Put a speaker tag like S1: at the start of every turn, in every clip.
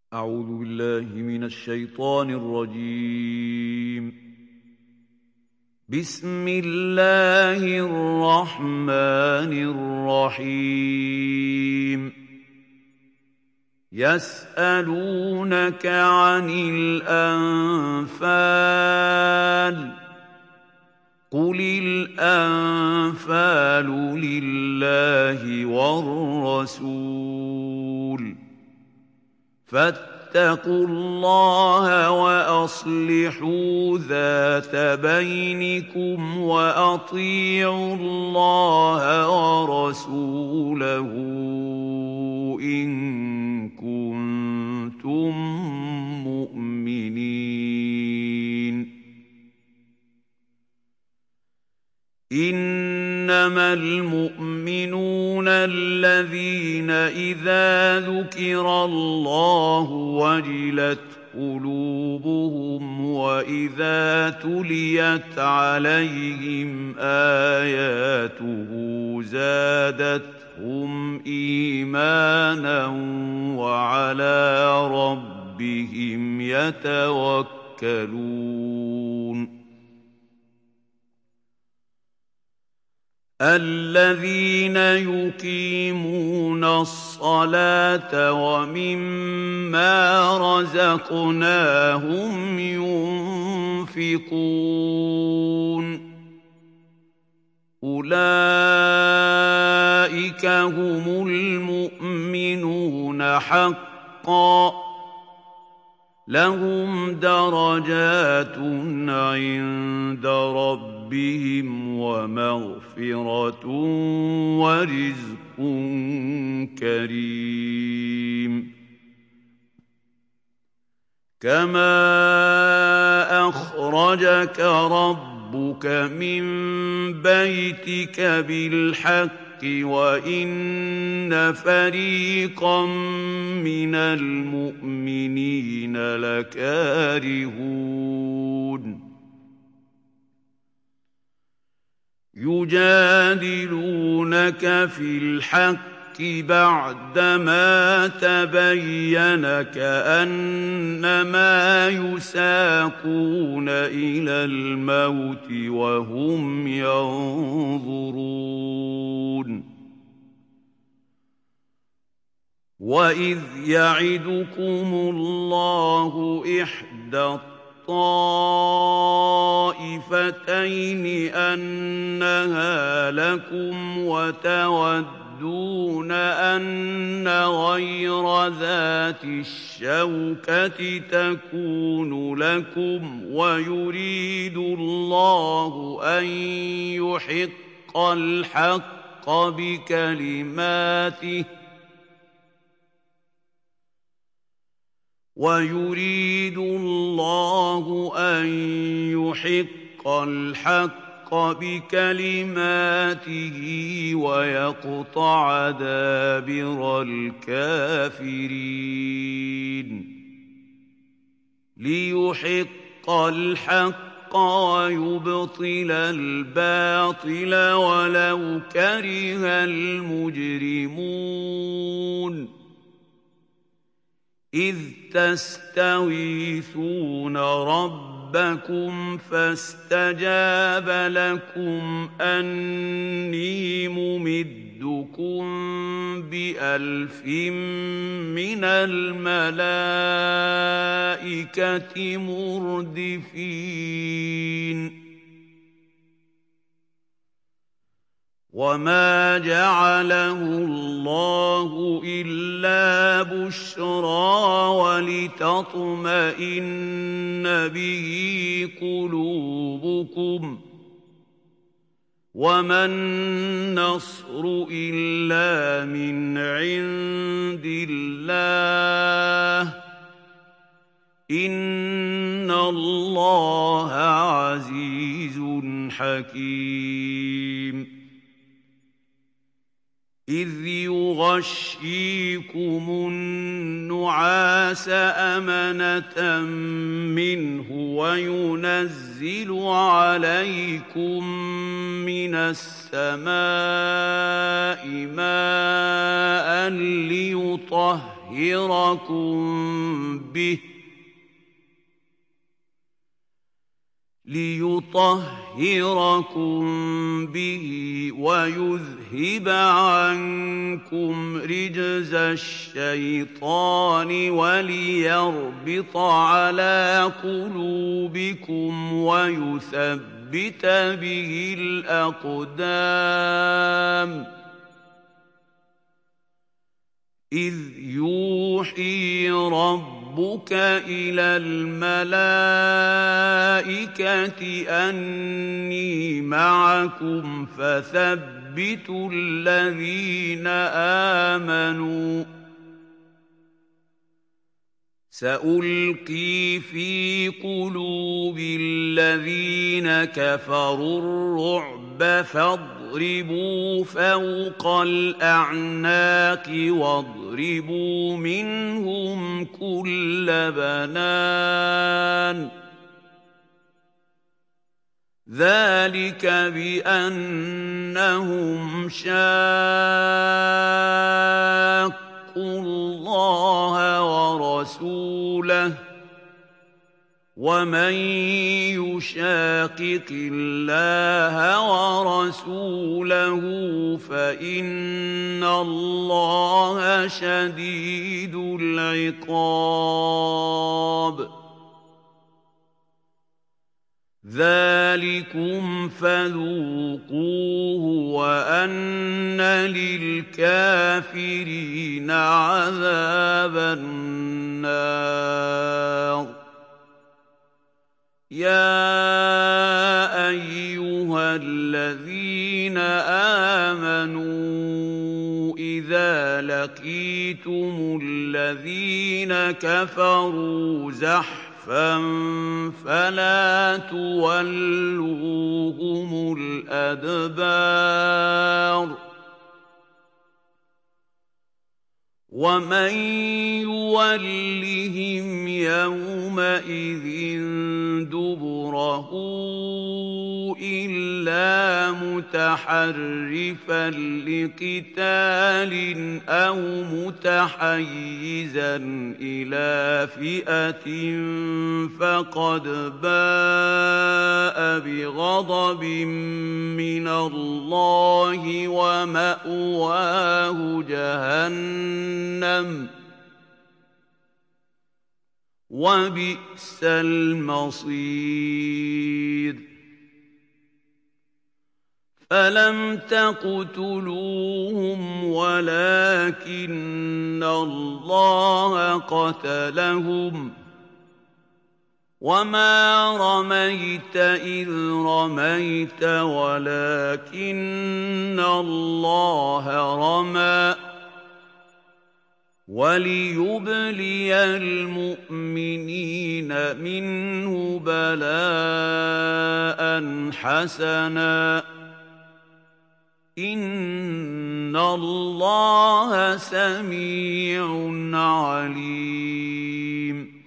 S1: أعوذ بالله من الشيطان الرجيم. بسم الله الرحمن الرحيم. يسألونك عن الأنفال قل الأنفال لله والرسول فاتقوا الله وأصلحوا ذات بينكم وأطيعوا الله ورسوله إن كنتم مؤمنين. إنما المؤمنون الذين إذا ذكر الله وجلت قلوبهم وإذا تليت عليهم آياته زادتهم إيمانا وعلى ربهم يتوكلون. الذين يقيمون الصلاة ومما رزقناهم ينفقون أولئك هم المؤمنون حقا لهم درجات عند ربهم ومغفرة ورزق كريم. كما أخرجك ربك من بيتك بالحق وإن فريقا من المؤمنين لكارهون. يجادلونك في الحق بعدما تبين كأنما يساقون إلى الموت وهم ينظرون. وإذ يعدكم الله إحدى الطائفتين أنها لكم وتودون أن غير ذات الشوكة تكون لكم ويريد الله أن يحق الحق بكلماته ويريد الله أن يحق الحق بكلماته ويقطع دابر الكافرين. ليحق الحق ويبطل الباطل ولو كره المجرمون. إذ تستغيثون ربكم فاستجاب لكم أني ممدكم ب1000 من الملائكة مردفين. وما جعله الله إلا بشرى ولتطمئن به قلوبكم وما النصر إلا من عند الله إن الله عزيز حكيم. إذ يغشيكم النعاس أمنة منه وينزل عليكم من السماء ماء ليطهركم ليطهركم به ويذهب عنكم رجز الشيطان وليربط على قلوبكم ويثبت به الأقدام إذ يوحي ربك إلى الملائكة أني معكم فثبتوا الذين آمنوا سألقي في قلوب الذين كفروا الرعب فاضربوا فوق الأعناق واضربوا منهم كل بنان ذلك بأنهم شاقوا الله ورسوله ومن يشاقق الله ورسوله فإن الله شديد العقاب ذلكم فذوقوه وأن للكافرين عذاب النار يا أيها الذين آمنوا إذا لقيتم الذين كفروا زحفا فلا تولوهم الأدبار ومن يولهم يومئذ دبره إلا متحرفا لقتال أو متحيزا إلى فئة فقد باء بغضب من الله ومأواه جهنم وبئس المصير فلم تقتلوهم ولكن الله قتلهم وما رميت إذ رميت ولكن الله رمى وليبلي المؤمنين منه بلاء حسنا إن الله سميع عليم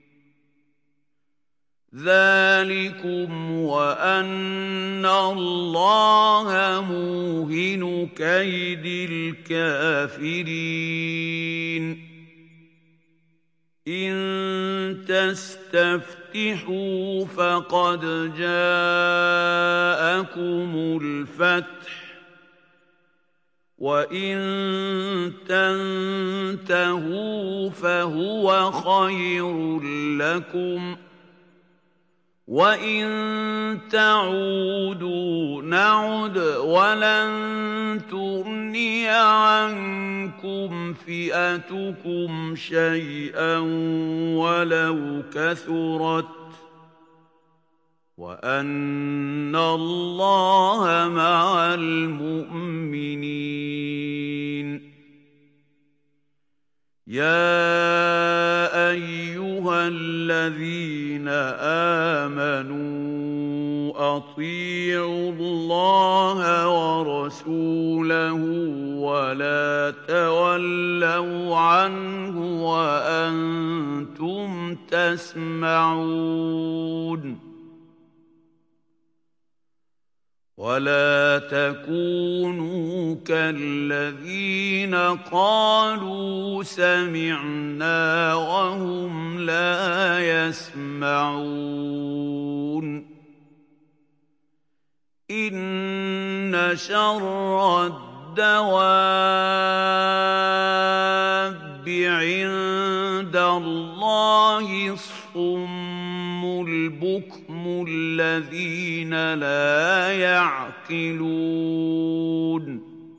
S1: ذلكم وأن الله موهن كيد الكافرين إن تستفتحوا فقد جاءكم الفتح وإن تنتهوا فهو خير لكم وإن تعودوا نعد ولن تغني عنكم فئتكم شيئا ولو كثرت وأن الله مع المؤمنين يا أيها الذين آمنوا أطيعوا الله ورسوله ولا تولوا عنه وأنتم تسمعون ولا تكونوا كالذين قالوا سمعنا وهم لا يسمعون إن شر الدواب عند الله الصم البكم الذين لا يعقلون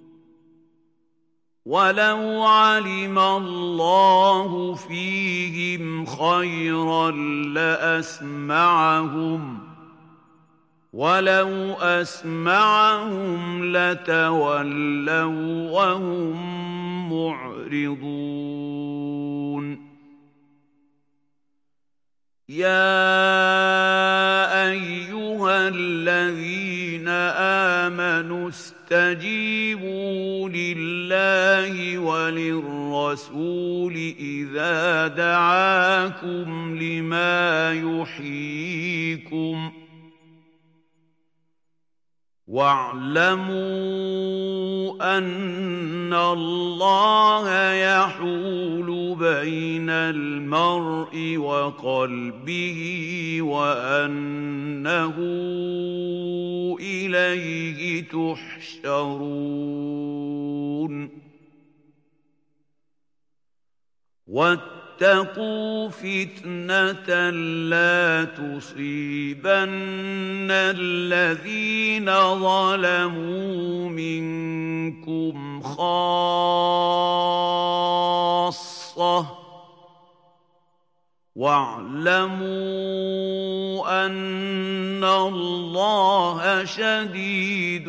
S1: ولو علم الله فيهم خيرا لأسمعهم ولو أسمعهم لتولوا وهم معرضون يا أيها الذين آمنوا استجيبوا لله وللرسول إذا دعاكم لما يحييكم واعلموا أن الله يحول بين المرء وقلبه وأنه إليه تحشرون واتقوا فتنة لا تصيبن الذين ظلموا منكم خاصة واعلموا أن الله شديد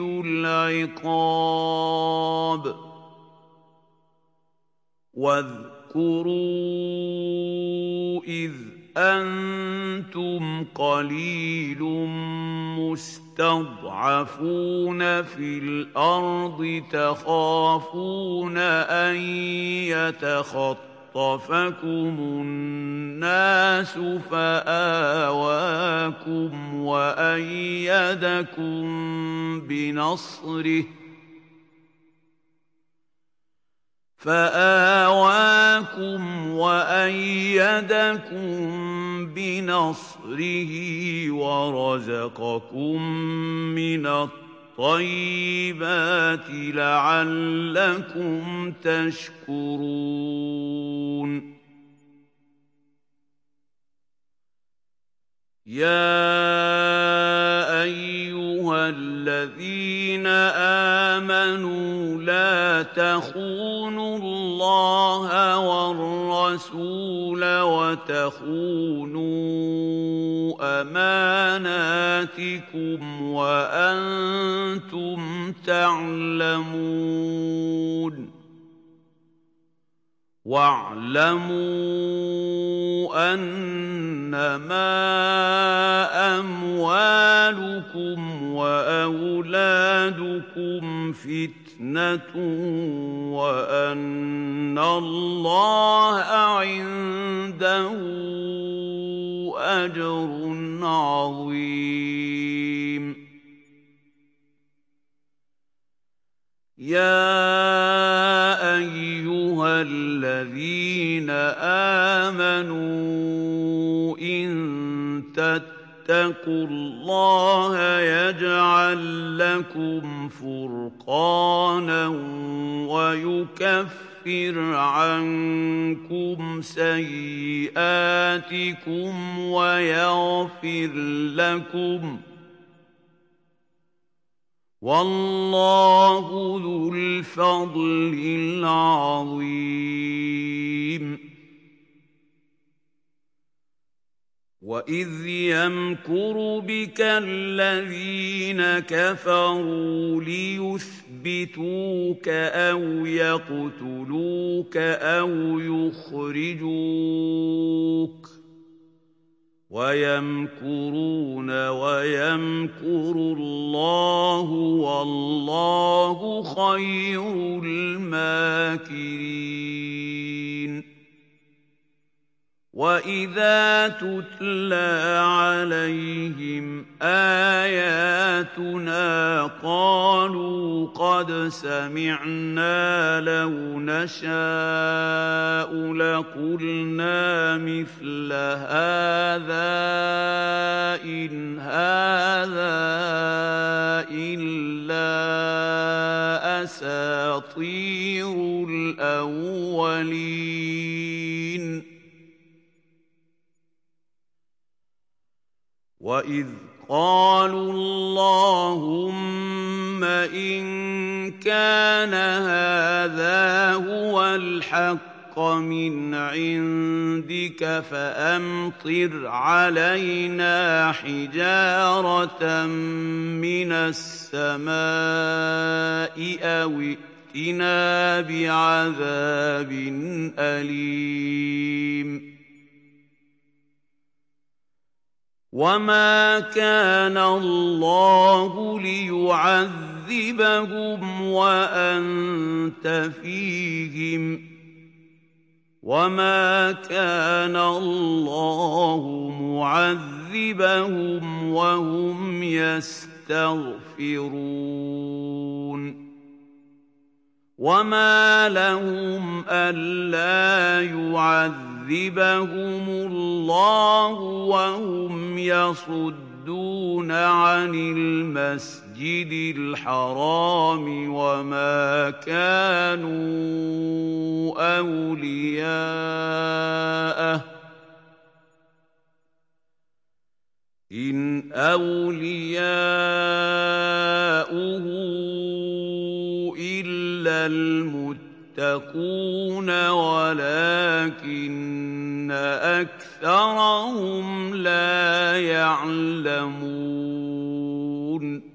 S1: العقاب واذكروا إذ أنتم قليل مستضعفون في الأرض تخافون أن يتخطفكم الناس فآواكم وأيدكم بنصره ورزقكم من الطيبات لعلكم تشكرون يا أيها الذين آمنوا لا تخونوا الله والرسول وتخونوا أماناتكم وأنتم تعلمون واعلموا أنما أموالكم وأولادكم فتنة وأن الله عنده أجر عظيم يا أيها الذين آمنوا إن تتقوا الله يجعل لكم فرقانا ويكفر عنكم سيئاتكم ويغفر لكم والله ذو الفضل العظيم وإذ يمكر بك الذين كفروا ليثبتوك أو يقتلوك أو يخرجوك ويمكرون ويمكر الله والله خير الماكرين وَإِذَا تُتْلَىٰ عَلَيْهِمْ آيَاتُنَا قَالُوا قَدْ سَمِعْنَا لَوْ نَشَاءُ لَقُلْنَا مِثْلَ هَٰذَا إِنْ هَٰذَا إِلَّا أَسَاطِيرُ الْأَوَّلِينَ وَإِذْ قَالُوا اللَّهُمَّ إِن كَانَ هَٰذَا هُوَ الْحَقَّ مِنْ عِندِكَ فَأَمْطِرْ عَلَيْنَا حِجَارَةً مِّنَ السَّمَاءِ أَوْ ائْتِنَا بِعَذَابٍ أَلِيمٍ وَمَا كَانَ اللَّهُ لِيُعَذِّبَهُمْ وَأَنتَ فِيهِمْ وَمَا كَانَ اللَّهُ مُعَذِّبَهُمْ وَهُمْ يَسْتَغْفِرُونَ وَمَا لَهُمْ أَلَّا يُعَذِّبَهُمُ اللَّهُ وَهُمْ يَصُدُّونَ عَنِ الْمَسْجِدِ الْحَرَامِ وَمَا كَانُوا أَوْلِيَاءَهُ إِنْ أَوْلِيَاؤُهُ إِلَّا الْمُتَّقُونَ وَلَٰكِنَّ أَكْثَرَهُمْ لَا يَعْلَمُونَ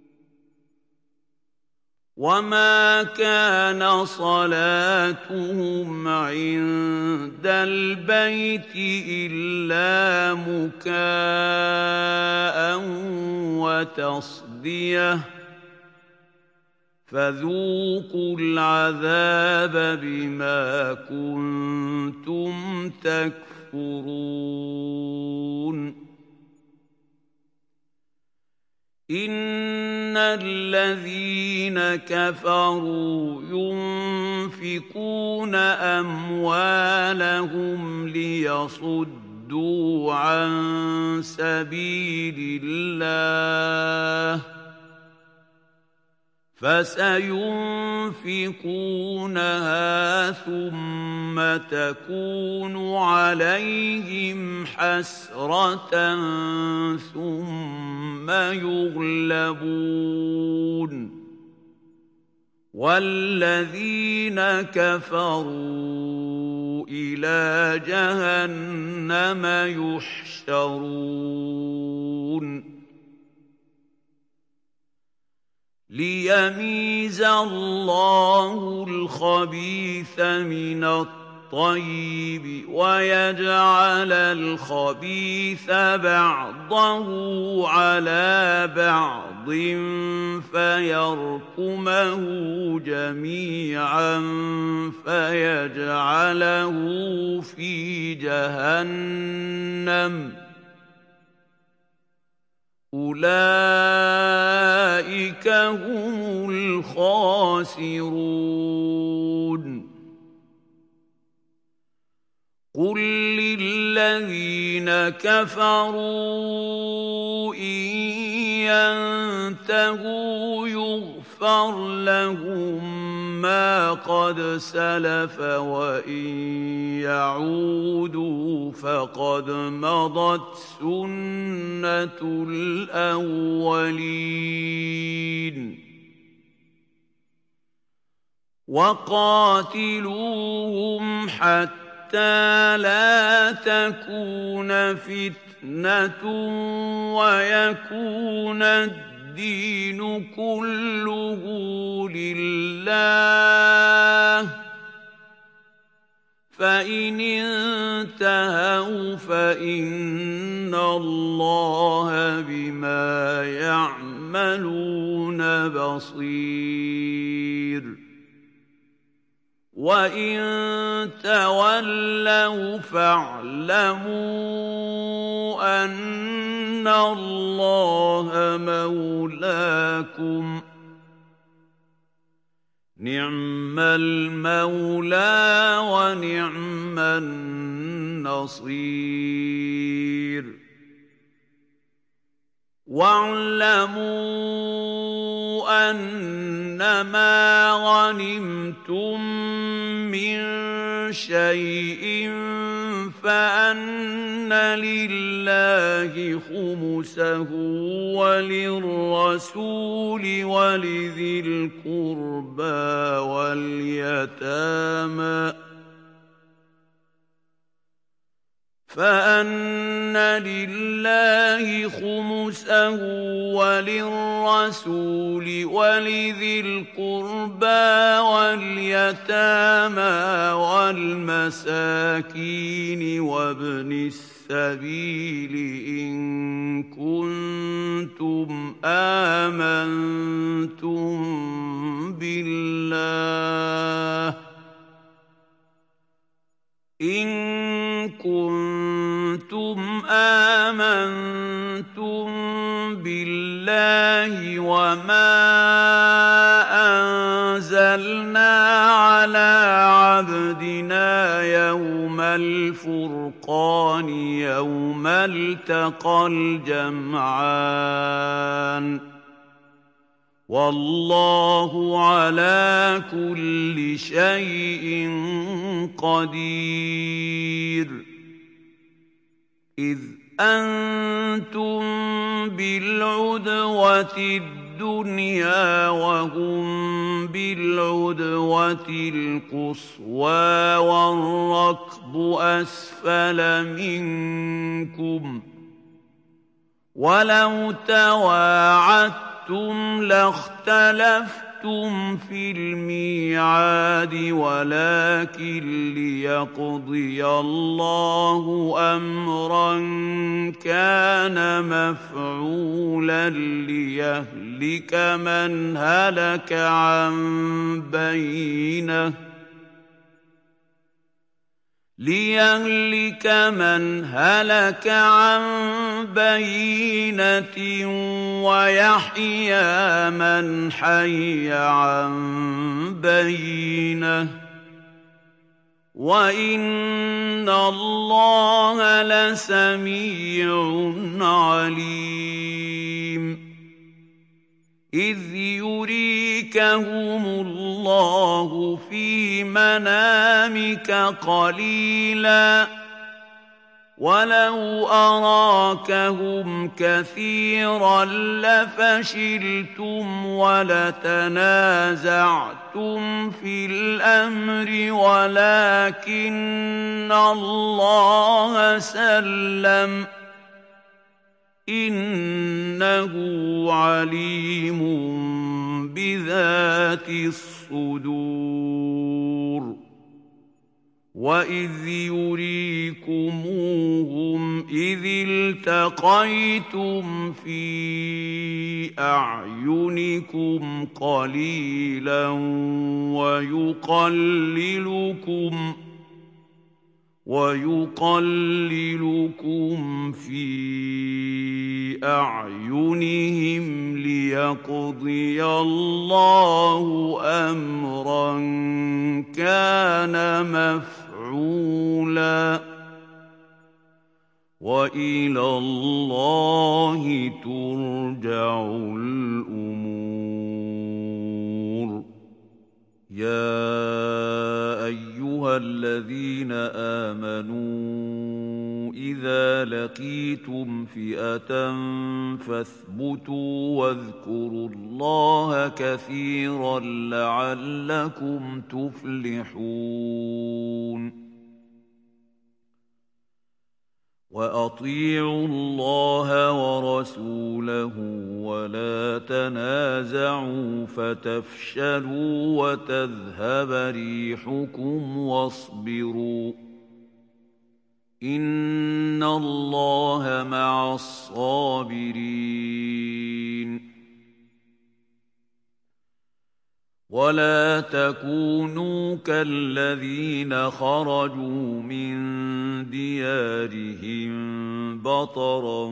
S1: وَمَا كَانَ صَلَاتُهُمْ عِندَ الْبَيْتِ إِلَّا مُكَاءً وَتَصْدِيَةً فَذُوقُوا الْعَذَابَ بِمَا كُنتُمْ تَكْفُرُونَ إِنَّ الَّذِينَ كَفَرُوا يُنفِقُونَ أَمْوَالَهُمْ لِيَصُدُّوا عَن سَبِيلِ اللَّهِ فَسَيُنفِقُونَهَا ثُمَّ تَكُونُ عَلَيْهِمْ حَسْرَةً ثُمَّ يُغْلَبُونَ وَالَّذِينَ كَفَرُوا إِلَىٰ جَهَنَّمَ يُحْشَرُونَ لِيَمِيزَ اللَّهُ الْخَبِيثَ مِنَ الطَّيِّبِ وَيَجْعَلَ الْخَبِيثَ بَعْضَهُ عَلَىٰ بَعْضٍ فَيَرْكُمَهُ جَمِيعًا فَيَجْعَلَهُ فِي جَهَنَّمَ أُولَٰئِكَ هُمُ الْخَاسِرُونَ قُل لِّلَّذِينَ كَفَرُوا إِن يَنتَهُوا يُغْفَرْ لَهُم مَّا قَدْ سَلَفَ وَإِن يَعُودُوا فَقَدْ مَضَتْ سُنَّةُ الْأَوَّلِينَ وَقَاتِلُوهُمْ حَتَّىٰ لَا تَكُونَ فِتْنَةٌ وَيَكُونَ الدِّينُ كُلُّهُ لِلَّهِ فَإِنِ انتَهَوْا فَإِنَّ اللَّهَ بِمَا يَعْمَلُونَ بَصِيرٌ وَإِن تَوَلَّوْا فَاعْلَمُوا أَنَّ اللَّهَ مَوْلَاكُمْ ۚ نِعْمَ الْمَوْلَىٰ وَنِعْمَ النَّصِيرُ. وَاعْلَمُوا أَنَّمَا غَنِمْتُم مِّن شَيْءٍ فَأَنَّ لِلَّهِ خُمُسَهُ وَلِلرَّسُولِ وَلِذِي الْقُرْبَىٰ وَالْيَتَامَىٰ فَأَنَّ لِلَّهِ خُمُسَهُ وَلِلرَّسُولِ وَلِذِي الْقُرْبَىٰ وَالْيَتَامَىٰ وَالْمَسَاكِينِ وَابْنِ السَّبِيلِ إِن كُنتُمْ آمَنتُم بِاللَّهِ وَمَا أَنزَلْنَا عَلَىٰ عَبْدِنَا يَوْمَ الْفُرْقَانِ يَوْمَ الْتَقَى الْجَمْعَانِ ۗ وَاللَّهُ عَلَىٰ كُلِّ شَيْءٍ قَدِيرٌ. إِذْ أَنتُم بِالْعُدْوَةِ الدُّنْيَا وَهُم بِالْعُدْوَةِ الْقُصْوَىٰ وَالرَّكْبُ أَسْفَلَ مِنكُمْ ۚ وَلَوْ تَوَاعَدتُّمْ لَاخْتَلَفْتُمْ فِي الْمِيعَادِ وَلَٰكِن لِّيَقْضِيَ اللَّهُ أَمْرًا كَانَ مَفْعُولًا لِّيَهْلِكَ مَنْ هَلَكَ عَن بَيِّنَةٍ وَيَحْيَىٰ مَنْ حَيَّ عَن بَيِّنَةٍ ۗ وَإِنَّ اللَّهَ لَسَمِيعٌ عَلِيمٌ. إِذْ يُرِيكَهُمُ اللَّهُ فِي مَنَامِكَ قَلِيلًا ۖ وَلَوْ أَرَاكَهُمْ كَثِيرًا لَّفَشِلْتُمْ وَلَتَنَازَعْتُمْ فِي الْأَمْرِ وَلَٰكِنَّ اللَّهَ سَلَّمَ ۗ إِنَّهُ عَلِيمٌ بِذَاتِ الصُّدُورِ. وَإِذْ يُرِيكُمُوهُمْ إِذِ الْتَقَيْتُمْ فِي أَعْيُنِكُمْ قَلِيلًا وَيُقَلِّلُكُمْ فِي أَعْيُنِهِمْ لِيَقْضِيَ اللَّهُ أَمْرًا كَانَ مَفْعُولًا ۗ وَإِلَى اللَّهِ تُرْجَعُ الْأُمُورُ. يَا أَيُّهَا الَّذِينَ آمَنُوا إِذَا لَقِيتُمْ فِئَةً فَاثْبُتُوا وَاذْكُرُوا اللَّهَ كَثِيرًا لَّعَلَّكُمْ تُفْلِحُونَ. وَأَطِيعُوا اللَّهَ وَرَسُولَهُ وَلَا تَنَازَعُوا فَتَفْشَلُوا وَتَذْهَبَ رِيحُكُمْ وَاصْبِرُوا ۚ إِنَّ اللَّهَ مَعَ الصَّابِرِينَ. ولا تكونوا كالذين خرجوا من ديارهم بطرا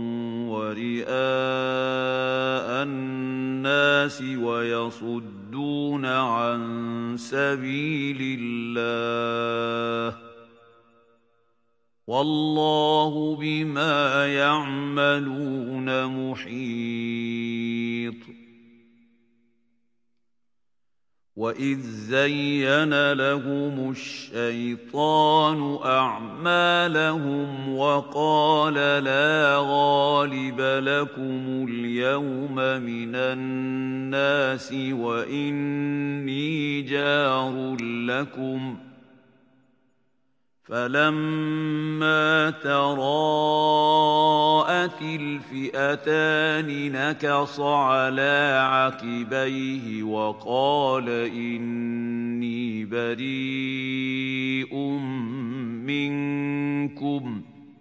S1: ورئاء الناس ويصدون عن سبيل الله والله بما يعملون محيط. وإذ زين لهم الشيطان أعمالهم وقال لا غالب لكم اليوم من الناس وإني جار لكم فلما تراءت الفئتان نكص على عقبيه وقال إني بريء منكم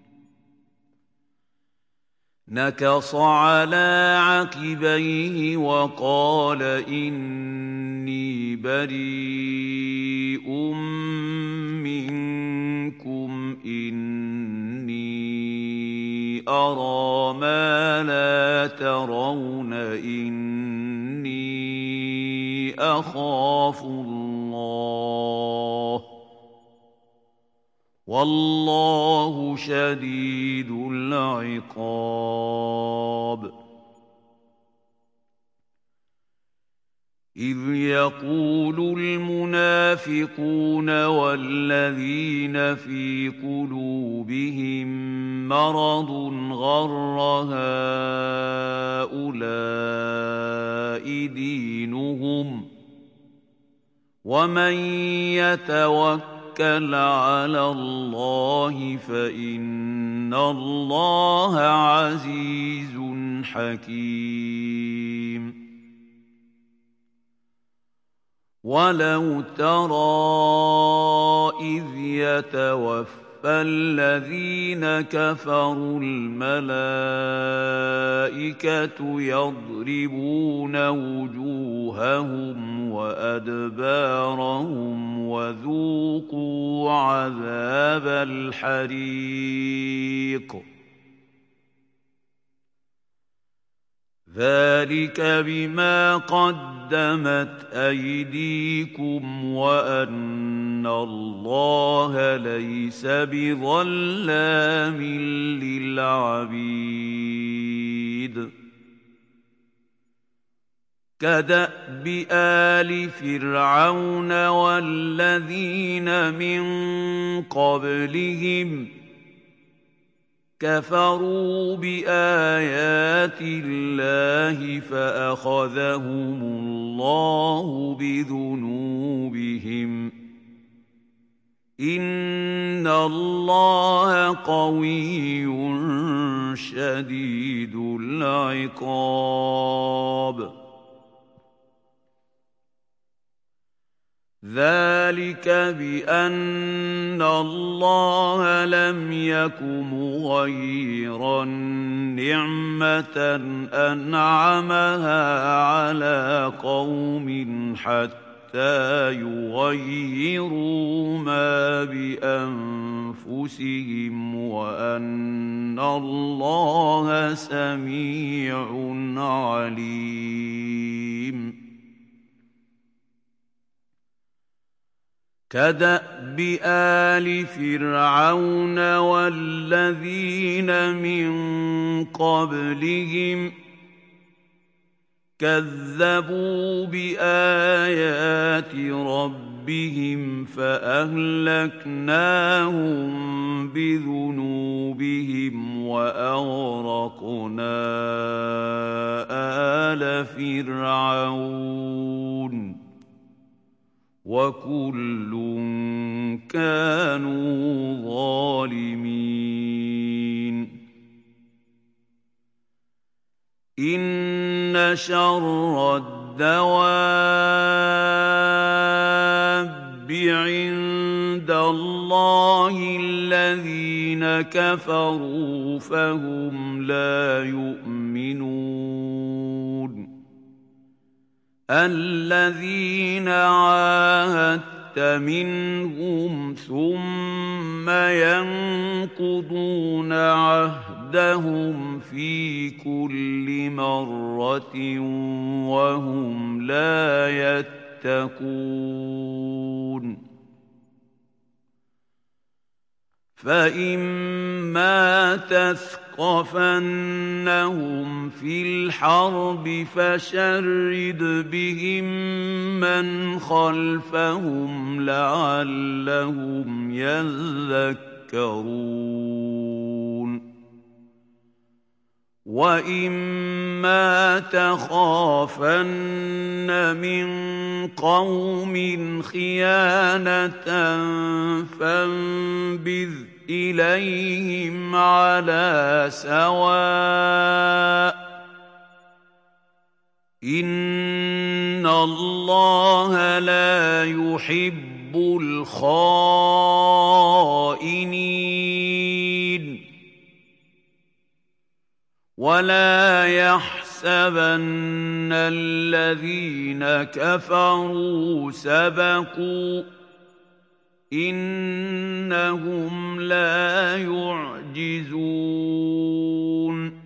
S1: نكص على عقبيه وقال إني بريء منكم إني أرى ما لا ترون إني أخاف الله والله شديد العقاب. إذ يقول المنافقون والذين في قلوبهم مرض غر هؤلاء دينهم ومن يتوكل على الله فإن الله عزيز حكيم. ولو ترى إذ يتوفى الذين كفروا الملائكة يضربون وجوههم وأدبارهم وذوقوا عذاب الحريق ذلك بما قدمت أيديكم وأن الله ليس بظلام للعبيد. كدأب آل فرعون والذين من قبلهم كفروا بآيات الله فأخذهم الله بذنوبهم إن الله قوي شديد العقاب. ذلك بأن الله لم يك مغيرا نعمة أنعمها على قوم حتى يغيروا ما بأنفسهم وأن الله سميع عليم. كدأب آل فرعون والذين من قبلهم كذبوا بآيات ربهم فأهلكناهم بذنوبهم وأغرقنا آل فرعون وكل كانوا ظالمين. إن شر الدواب عند الله الذين كفروا فهم لا يؤمنون. الذين عاهدت منهم ثم ينقضون عهدهم في كل مرة وهم لا يتقون فإما تثقفنهم في الحرب فشرد بهم من خلفهم لعلهم يذكرون وإما تخافن من قوم خيانة فانبذ إليهم على سواء إن الله لا يحب الخائنين ولا يحسبن الذين كفروا سبقوا إنهم لا يعجزون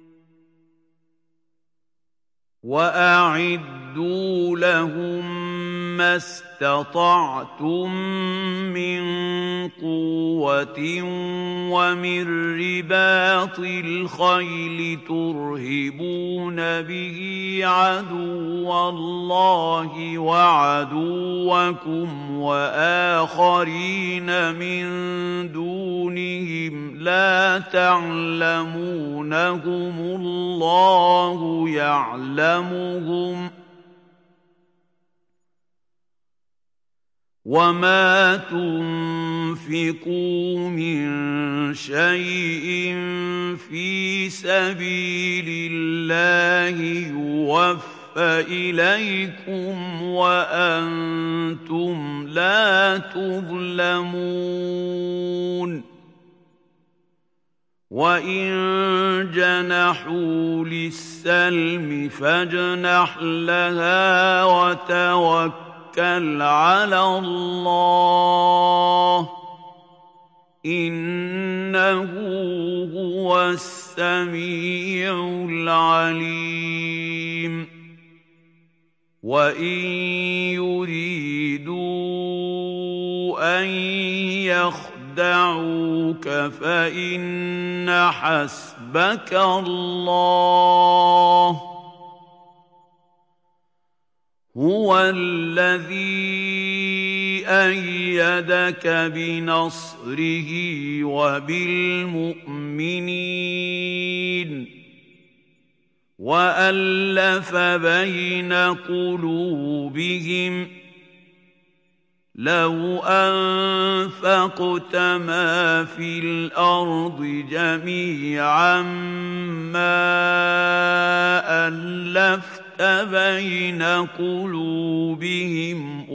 S1: وأعدوا لهم ما استطعتم من قوة ومن رباط الخيل ترهبون به عدو الله وعدوكم وآخرين من دونهم لا تعلمونهم الله يعلمهم وما تنفقوا من شيء في سبيل الله يوفى إليكم وأنتم لا تظلمون وإن جنحوا للسلم فاجنح لها وتوكل على الله إنه هو السميع العليم وإن يريدوا أن يخدعوك فإن حسبك الله هو الذي أيدك بنصره وبالمؤمنين وألف بين قلوبهم لو أنفقت ما في الأرض جميعا ما ألفت بين قلوبهم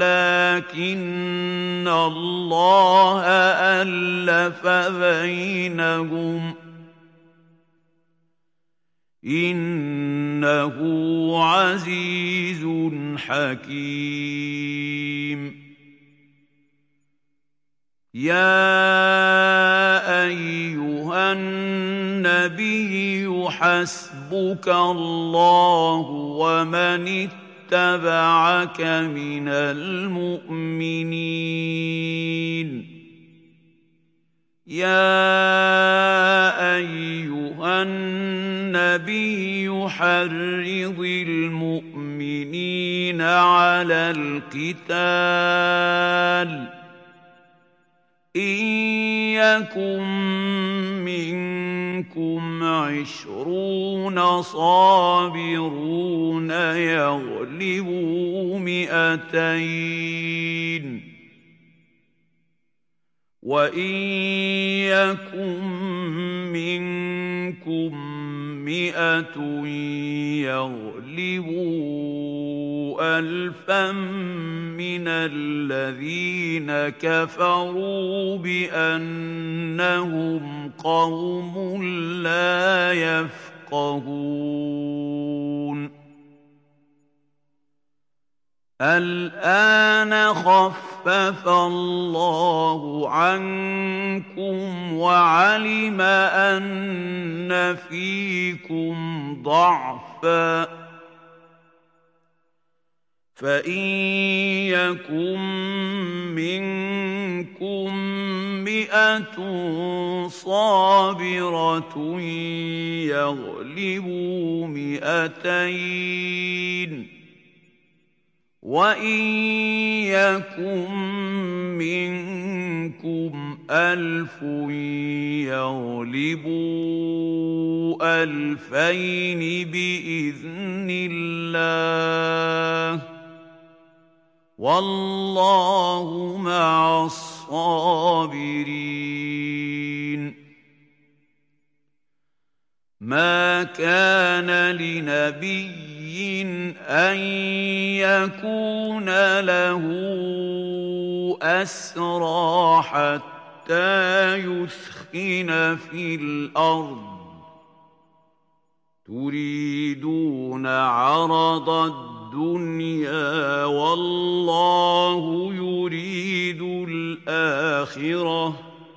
S1: ولكن الله ألف بينهم إنه عزيز حكيم يا أيها النبي حسبك الله ومن اتبعك من المؤمنين يا أيها النبي حرض المؤمنين على القتال إن يكن منكم 20 صابرون يغلبوا 200 وإن يكن منكم 100 يغلبوا 1000 من الذين كفروا بأنهم قوم لا يفقهون الآن خفف الله عنكم وعلم أن فيكم ضعفا فإن يكن منكم 100 صابرة يغلبوا 200 وإن يكن منكم 1000 يغلبوا 2000 بإذن الله والله مع الصابرين. ما كان لنبي أن يكون له أسرى حتى يثخن في الأرض تريدون عرض الدنيا والله يريد الآخرة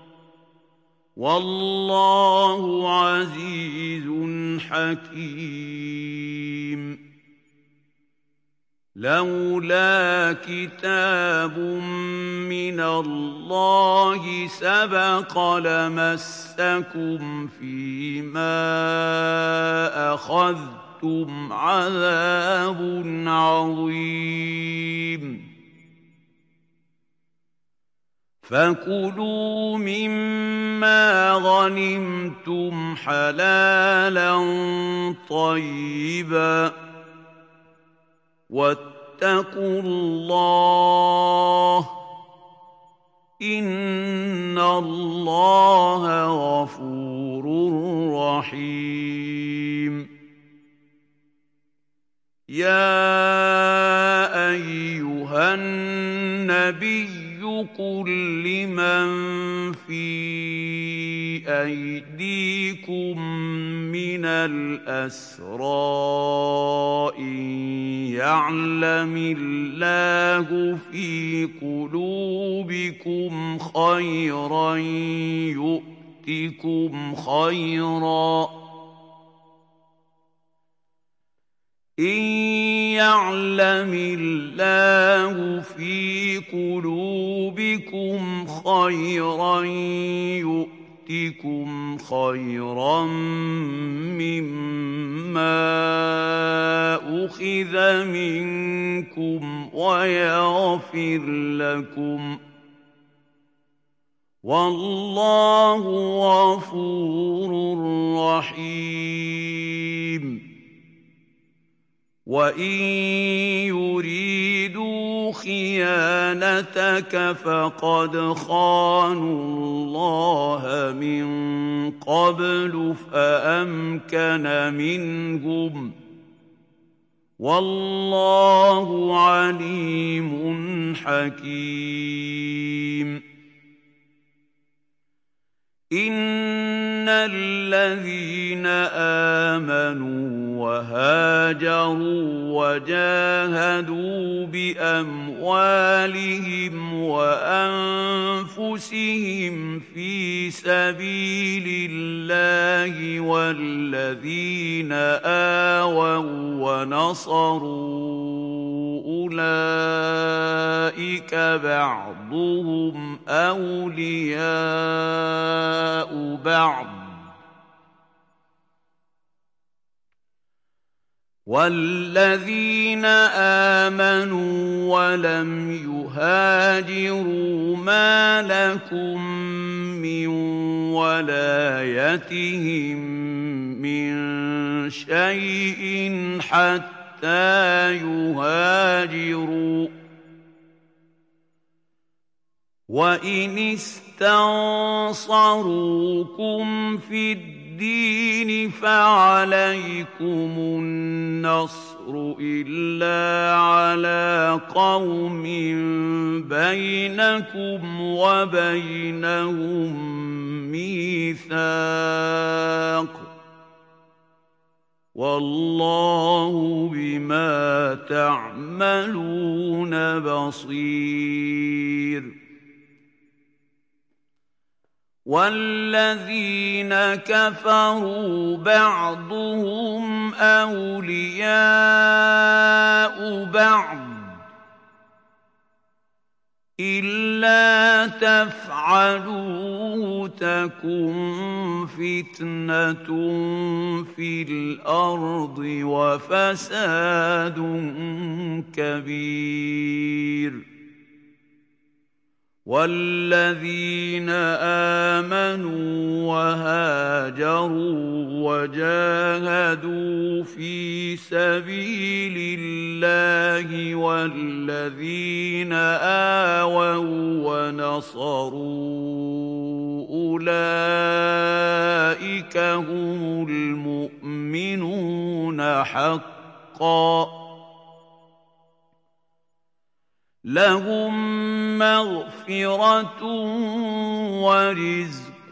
S1: والله عزيز حكيم. لولا كتاب من الله سبق لمسكم فيما أخذتم عذاب عظيم. فكلوا مما غنمتم حلالا طيبا واتقوا الله إن الله غفور رحيم. يا أيها النبي قل لمن في أيديكم من الأسرى إن يعلم الله في قلوبكم خيرا يؤتكم خيرا إن يعلم الله في قلوبكم خيرا يؤتكم خيرا مما أخذ منكم ويغفر لكم والله غفور رحيم. وإن يريدوا خيانتك فقد خانوا الله من قبل فأمكن منهم والله عليم حكيم. إن الذين آمنوا وهاجروا وجاهدوا بأموالهم وأنفسهم في سبيل الله والذين آووا ونصروا أولئك بعضهم أولياء بعض والذين آمنوا ولم يهاجروا ما لكم من ولايتهم من شيء حتى يهاجروا وإن استنصروكم في الدين فعليكم النصر إلا على قوم بينكم وبينهم ميثاق والله بما تعملون بصير والذين كفروا بعضهم أولياء بعض إلا تفعلوه تكن فتنة في الأرض وفساد كبير والذين آمنوا وهاجروا وجاهدوا في سبيل الله والذين آووا ونصروا أولئك هم المؤمنون حقا لهم مغفرة ورزق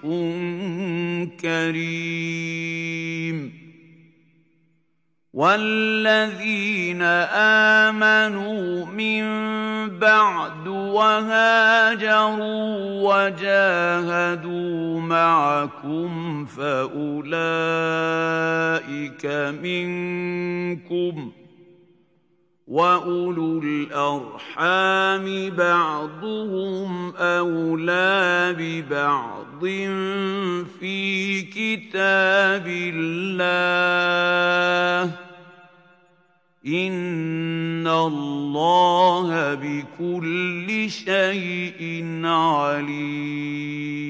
S1: كريم والذين آمنوا من بعد وهاجروا وجاهدوا معكم فأولئك منكم وأولو الأرحام بعضهم أولى ببعض في كتاب الله إن الله بكل شيء عليم